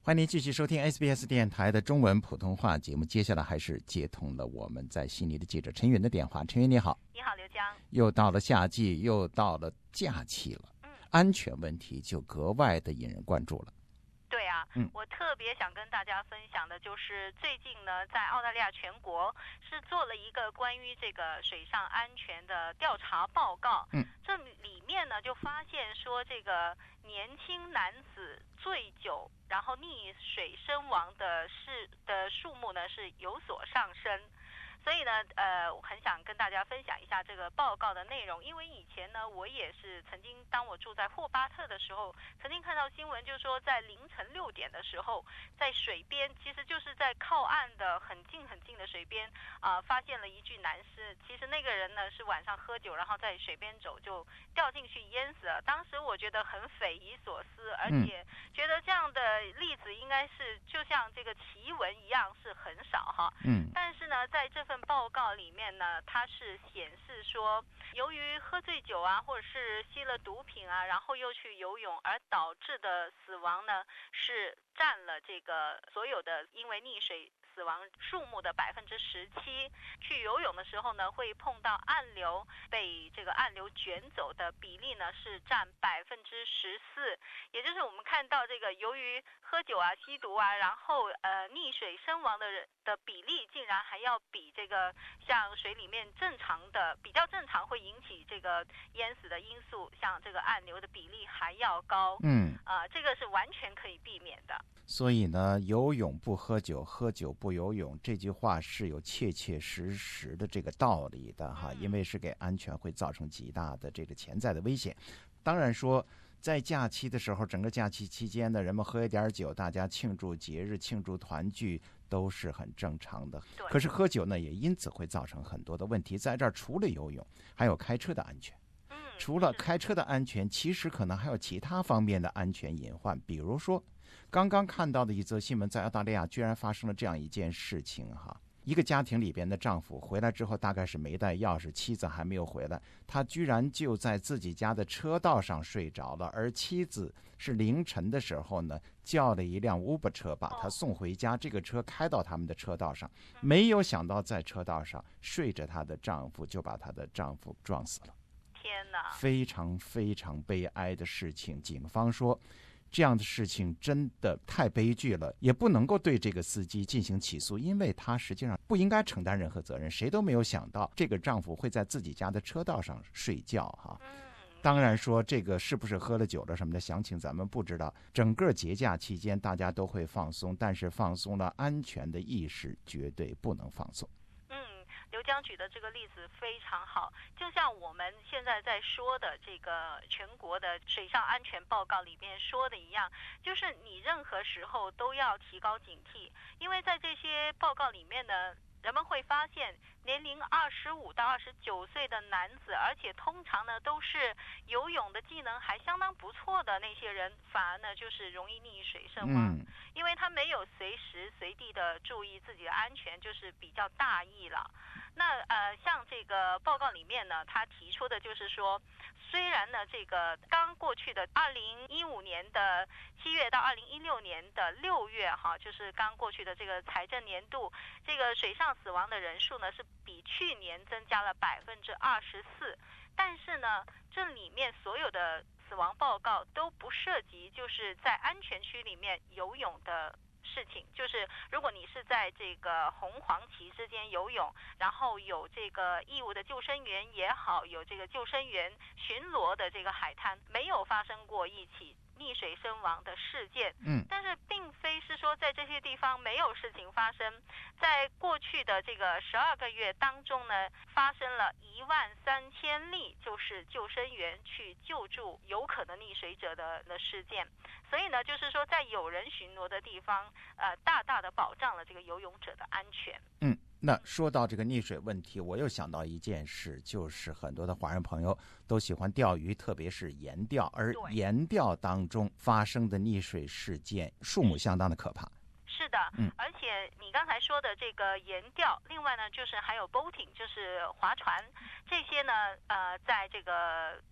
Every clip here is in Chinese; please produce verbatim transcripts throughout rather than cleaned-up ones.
欢迎您继续收听 S B S 电台的中文普通话节目。接下来还是接通了我们在悉尼的记者陈云的电话。陈云你好。 你好，刘江。 又到了夏季，又到了假期了， 嗯， 安全问题就格外的引人关注了。 对啊， 嗯， 我特别想跟大家分享的就是最近呢，在澳大利亚全国是做了一个关于这个水上安全的调查报告。 嗯， 这里面呢就发现说，这个年轻男子醉酒然后溺水身亡的是的数目呢是有所上升。所以呢，呃，我很想跟大家分享一下这个报告的内容，因为以前呢，我也是曾经，当我住在霍巴特的时候，曾经看到新闻，就是说在凌晨六点的时候，在水边，其实就是在靠岸的很近很近的水边，啊、呃，发现了一具男尸。其实那个人呢是晚上喝酒，然后在水边走就掉进去淹死了。当时我觉得很匪夷所思，而且觉得这样的例子应该是就像这个奇闻一样是很少哈。 嗯， 但是呢，在这份报告里面呢，它是显示说，由于喝醉酒啊，或者是吸了毒品啊，然后又去游泳而导致的死亡呢，是占了这个所有的因为溺水死亡数目的百分之十七。去游泳的时候呢，会碰到暗流，被这个暗流卷走的比例呢是占百分之十四。也就是我们看到这个由于喝酒啊、吸毒啊，然后呃溺水身亡的人的比例，竟然还要比这个像水里面正常的、比较正常会引起这个淹死的因素，像这个暗流的比例还要高。 嗯， 啊、呃，这个是完全可以避免的。 所以呢，游泳不喝酒，喝酒不游泳，这句话是有切切实实的这个道理的哈，因为是给安全会造成极大的这个潜在的危险。当然说，在假期的时候，整个假期期间呢，人们喝一点酒，大家庆祝节日、庆祝团聚都是很正常的。可是喝酒呢，也因此会造成很多的问题。在这儿，除了游泳，还有开车的安全。 嗯， 除了开车的安全，其实可能还有其他方面的安全隐患。比如说，刚刚看到的一则新闻，在澳大利亚居然发生了这样一件事情哈。一个家庭里边的丈夫回来之后，大概是没带钥匙，妻子还没有回来，他居然就在自己家的车道上睡着了，而妻子是凌晨的时候呢，叫了一辆 Uber 车把他送回家，这个车开到他们的车道上，没有想到在车道上睡着她的丈夫就把她的丈夫撞死了。 天哪，非常非常悲哀的事情。警方说，这样的事情真的太悲剧了，也不能够对这个司机进行起诉，因为他实际上不应该承担任何责任。谁都没有想到这个丈夫会在自己家的车道上睡觉哈。当然说这个是不是喝了酒了什么的详情咱们不知道。整个节假期间大家都会放松，但是放松了，安全的意识绝对不能放松。 刘江举的这个例子非常好，就像我们现在在说的这个全国的水上安全报告里面说的一样，就是你任何时候都要提高警惕，因为在这些报告里面呢，人们会发现年龄二十五到二十九岁的男子，而且通常呢都是游泳的技能还相当不错的那些人，反而呢就是容易溺水身亡， 嗯， 因为他没有随时随地的注意自己的安全，就是比较大意了。那呃，像这个报告里面呢，他提出的就是说，虽然呢这个刚过去的二零一五年的七月到二零一六年的六月哈，就是刚过去的这个财政年度，这个水上死亡的人数呢是比去年增加了百分之二十四，但是呢，这里面所有的死亡报告都不涉及就是在安全区里面游泳的事情，就是如果你是在这个红黄旗之间游泳，然后有这个义务的救生员也好，有这个救生员巡逻的这个海滩，没有发生过一起溺水身亡的事件。 嗯， 但是并非是说在这些地方没有事情发生，在过去的这个十二个月当中呢，发生了一万三千例就是救生员去救助有可能溺水者的的事件。所以呢，就是说在有人巡逻的地方，呃，大大的保障了这个游泳者的安全。 嗯。那说到这个溺水问题，我又想到一件事，就是很多的华人朋友都喜欢钓鱼，特别是岩钓，而岩钓当中发生的溺水事件数目相当的可怕。 是的， 嗯， 而且你刚才说的这个岩钓，另外呢就是还有 boating， 就是划船，这些呢，呃，在这个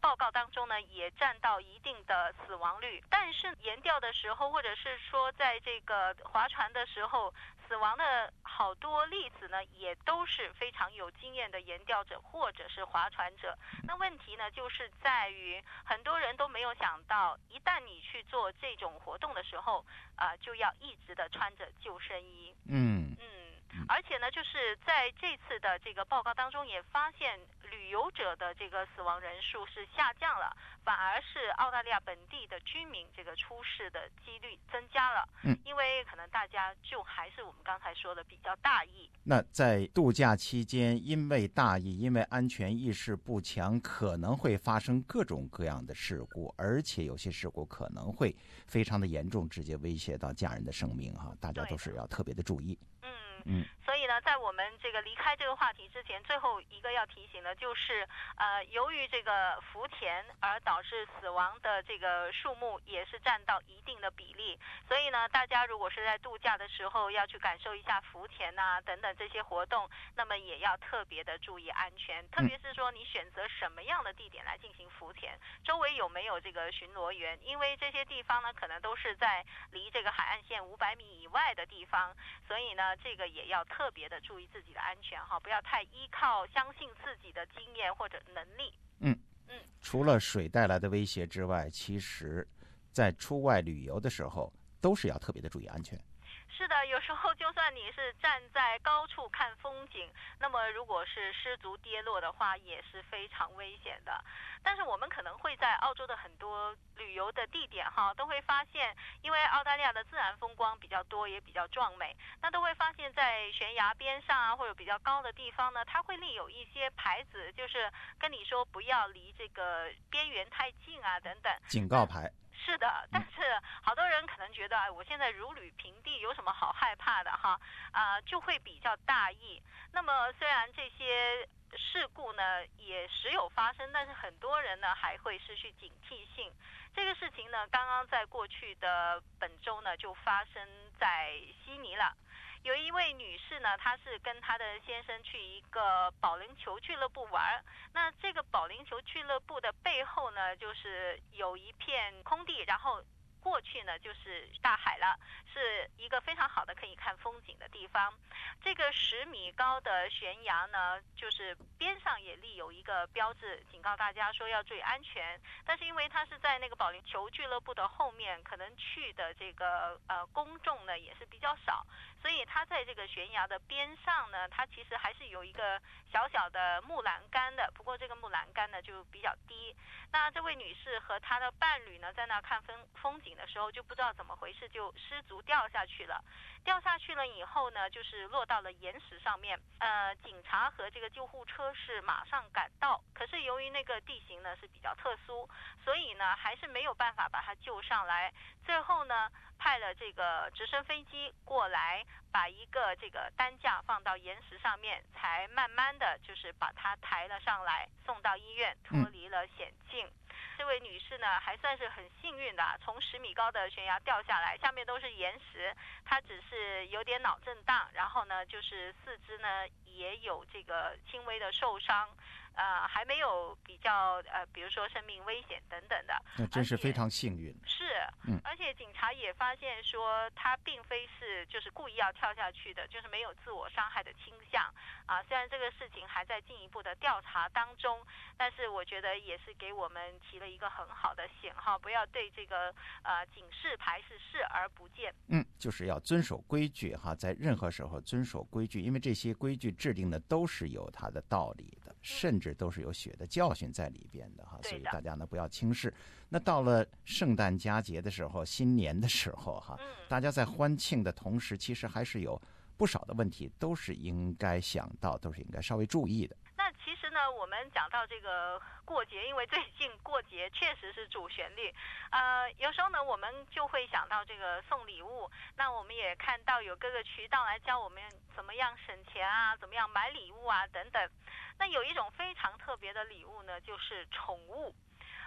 报告当中呢，也占到一定的死亡率。但是研调的时候，或者是说在这个划船的时候，死亡的好多例子呢，也都是非常有经验的研调者或者是划船者。那问题呢，就是在于很多人都没有想到，一旦你去做这种活动的时候，啊、呃，就要一直的穿着救生衣。 嗯嗯，而且呢，就是在这次的这个报告当中，也发现旅游者的这个死亡人数是下降了，反而是澳大利亚本地的居民这个出事的几率增加了。 嗯， 因为可能大家就还是我们刚才说的比较大意。 那在度假期间，因为大意，因为安全意识不强，可能会发生各种各样的事故，而且有些事故可能会非常的严重，直接威胁到家人的生命哈，大家都是要特别的注意。嗯， 所以呢，在我们这个离开这个话题之前，最后一个要提醒的就是，呃，由于这个浮潜而导致死亡的这个数目也是占到一定的比例，所以呢，大家如果是在度假的时候要去感受一下浮潜啊等等这些活动，那么也要特别的注意安全，特别是说你选择什么样的地点来进行浮潜，周围有没有这个巡逻员，因为这些地方呢可能都是在离这个海岸线五百米以外的地方，所以呢，这个也要特别的注意自己的安全哈，不要太依靠相信自己的经验或者能力。 嗯嗯，除了水带来的威胁之外，其实在出外旅游的时候都是要特别的注意安全。 是的，有时候就算你是站在高处看风景，那么如果是失足跌落的话，也是非常危险的。但是我们可能会在澳洲的很多旅游的地点哈，都会发现，因为澳大利亚的自然风光比较多，也比较壮美，那都会发现在悬崖边上啊，或者比较高的地方呢，它会立有一些牌子，就是跟你说不要离这个边缘太近啊，等等。 警告牌。 是的，但是好多人可能觉得，哎，我现在如履平地，有什么好害怕的哈？啊、呃，就会比较大意。那么虽然这些事故呢也时有发生，但是很多人呢还会失去警惕性。这个事情呢，刚刚在过去的本周呢就发生在悉尼了。有一位女士呢，她是跟她的先生去一个保龄球俱乐部玩。那这个保龄球俱乐部的背后呢，就是有一片空地，然后过去呢就是大海了，是一个非常好的可以看风景的地方。这个十米高的悬崖呢，就是边上也立有一个标志，警告大家说要注意安全。但是因为它是在那个保龄球俱乐部的后面，可能去的这个呃公众呢也是比较少，所以它在这个悬崖的边上呢，它其实还是有一个小小的木栏杆的，不过这个木栏杆呢就比较低。那这位女士和她的伴侣呢，在那看风风景的时候，就不知道怎么回事，就失足掉下去了。掉下去了以后呢，就是落到了岩石上面。呃，警察和这个救护车是马上赶到，可是由于那个地形呢是比较特殊，所以呢还是没有办法把她救上来。最后呢，派了这个直升飞机过来，把一个这个担架放到岩石上面，才慢慢的就是把她抬了上来，送到医院，脱离了险境。嗯，这位女士呢还算是很幸运的，从十米高的悬崖掉下来，下面都是岩石，她只是有点脑震荡，然后呢就是四肢呢也有这个轻微的受伤，呃，还没有比较呃，比如说生命危险等等的。 那真是非常幸运。 是， 嗯， 而且警察也发现说，他并非是就是故意要跳下去的，就是没有自我伤害的倾向啊。虽然这个事情还在进一步的调查当中，但是我觉得也是给我们提了一个很好的醒哈，不要对这个呃警示牌是视而不见。 嗯，就是要遵守规矩哈，在任何时候遵守规矩，因为这些规矩制定的都是有它的道理的，甚至都是有血的教训在里边的哈，所以大家呢不要轻视。那到了圣诞佳节的时候，新年的时候哈，大家在欢庆的同时，其实还是有不少的问题都是应该想到，都是应该稍微注意的。 那其实呢，我们讲到这个过节，因为最近过节确实是主旋律，呃，有时候呢，我们就会想到这个送礼物。那我们也看到有各个渠道来教我们怎么样省钱啊，怎么样买礼物啊等等。那有一种非常特别的礼物呢，就是宠物。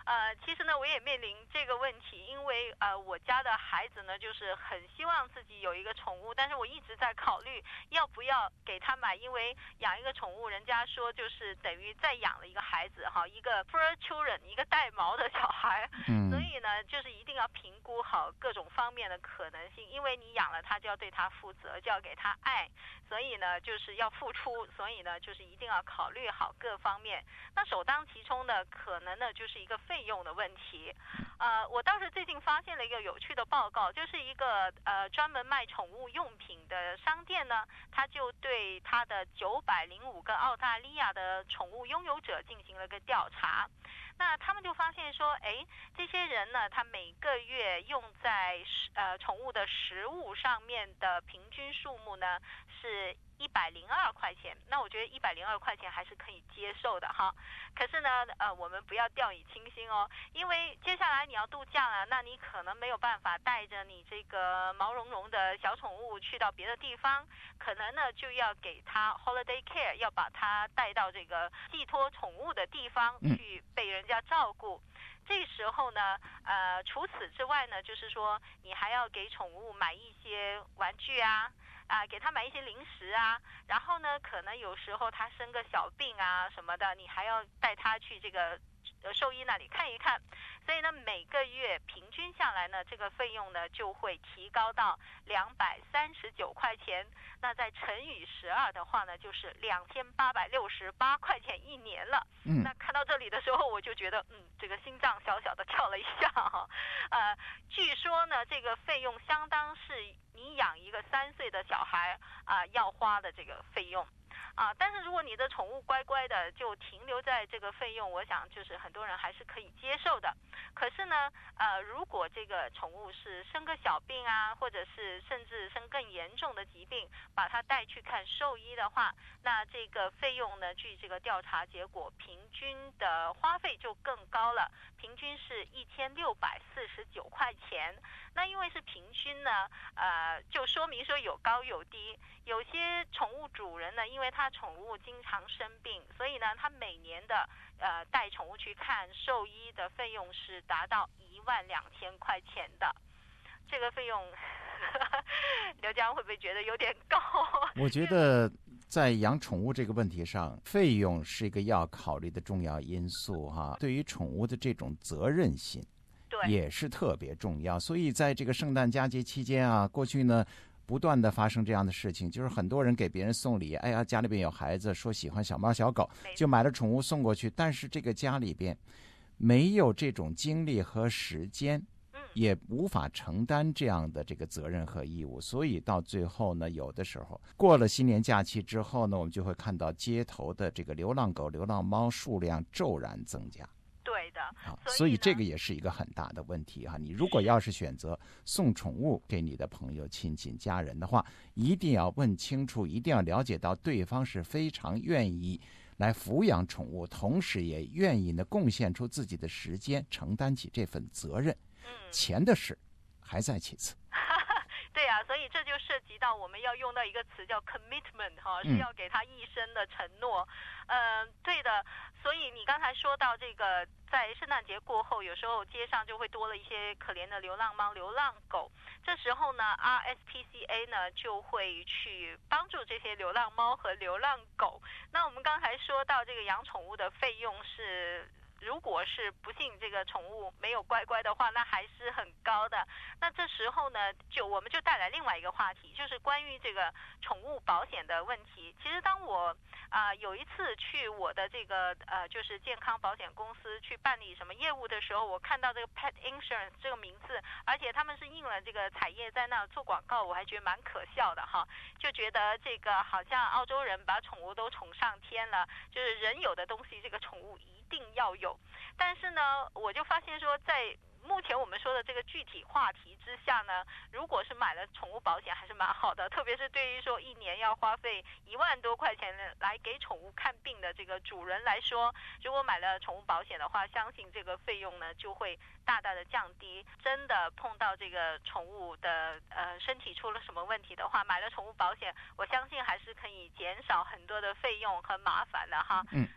呃，其实呢，我也面临这个问题，因为呃，我家的孩子呢，就是很希望自己有一个宠物，但是我一直在考虑要不要给他买，因为养一个宠物，人家说就是等于再养了一个孩子哈，一个 fur children， 一个带毛的小孩， 嗯， 所以呢，就是一定要评估好各种方面的可能性，因为你养了它就要对它负责，就要给它爱，所以呢，就是要付出，所以呢，就是一定要考虑好各方面。那首当其冲的可能呢，就是一个费用的问题。呃，我倒是最近发现了一个有趣的报告，就是一个呃专门卖宠物用品的商店呢，他就对他的九百零五个澳大利亚的宠物拥有者进行了个调查。那他们就发现说，哎，这些人呢，他每个月用在呃宠物的食物上面的平均数目呢是一百零二块钱。那我觉得一百零二块钱还是可以接受的哈。可是呢，呃，我们不要掉以轻心哦，因为接下来你要度假了，那你可能没有办法带着你这个毛茸茸的小宠物去到别的地方，可能呢就要给它 holiday care， 要把它带到这个寄托宠物的地方去被人家照顾。这时候呢，呃，除此之外呢，就是说你还要给宠物买一些玩具啊，啊、呃，给它买一些零食啊，然后呢，可能有时候它生个小病啊什么的，你还要带它去这个呃兽医那里看一看。所以呢，每个月平均下来呢，这个费用呢就会提高到两百三十九块钱。那再乘以十二的话呢，就是两千八百六十八块钱一年了。 嗯， 那看到这里的时候，我就觉得，嗯，这个心脏小小的跳了一下哈。呃，据说呢，这个费用相当是你养一个三岁的小孩啊、呃、要花的这个费用。啊，但是如果你的宠物乖乖的就停留在这个费用，我想就是很多人还是可以接受的。可是呢，呃，如果这个宠物是生个小病啊，或者是甚至生更严重的疾病，把它带去看兽医的话，那这个费用呢，据这个调查结果，平均的花费就更高了，平均是一千六百四十九块钱。那因为是平均呢，呃，就说明说有高有低。有些宠物主人呢，因为他宠物经常生病，所以呢，他每年的呃带宠物去看兽医的费用是达到一万两千块钱的。这个费用，刘江会不会觉得有点高？ 我觉得在养宠物这个问题上，费用是一个要考虑的重要因素哈。对于宠物的这种责任心， 对， 也是特别重要。所以在这个圣诞佳节期间啊，过去呢，不断的发生这样的事情，就是很多人给别人送礼，哎呀，家里边有孩子，说喜欢小猫小狗，就买了宠物送过去，但是这个家里边没有这种精力和时间，也无法承担这样的这个责任和义务，所以到最后呢，有的时候过了新年假期之后呢，我们就会看到街头的这个流浪狗、流浪猫数量骤然增加。 对的， 啊， 所以所以这个也是一个很大的问题哈。你如果要是选择送宠物给你的朋友、亲戚、家人的话，一定要问清楚，一定要了解到对方是非常愿意来抚养宠物，同时也愿意呢贡献出自己的时间，承担起这份责任。 嗯， 钱的事还在其次。 对啊，所以这就涉及到我们要用到一个词叫 commitment 哈，是要给他一生的承诺。嗯、呃，对的。所以你刚才说到这个，在圣诞节过后，有时候街上就会多了一些可怜的流浪猫、流浪狗。这时候呢 ，R S P C A 呢就会去帮助这些流浪猫和流浪狗。那我们刚才说到这个养宠物的费用是，如果是不幸这个宠物没有乖乖的话，那还是很高的。那这时候呢，就我们就带来另外一个话题，就是关于这个宠物保险的问题。其实当我啊、呃、有一次去我的这个呃就是健康保险公司去办理什么业务的时候，我看到这个 Pet Insurance 这个名字，而且他们是印了这个彩页在那做广告，我还觉得蛮可笑的哈，就觉得这个好像澳洲人把宠物都宠上天了，就是人有的东西这个宠物一定要有。但是呢，我就发现说，在目前我们说的这个具体话题之下呢，如果是买了宠物保险还是蛮好的，特别是对于说一年要花费一万多块钱来给宠物看病的这个主人来说，如果买了宠物保险的话，相信这个费用呢就会大大的降低。真的碰到这个宠物的呃身体出了什么问题的话，买了宠物保险，我相信还是可以减少很多的费用和麻烦的哈。 嗯。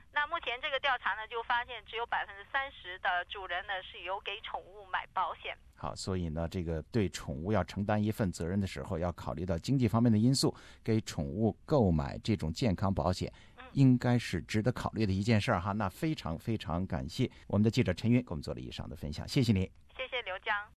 那目前这个调查呢，就发现只有百分之三十的主人呢是有给宠物买保险。 好，所以呢，这个对宠物要承担一份责任的时候，要考虑到经济方面的因素，给宠物购买这种健康保险，应该是值得考虑的一件事儿哈。那非常非常感谢我们的记者陈云给我们做了以上的分享，谢谢你。 谢谢刘江。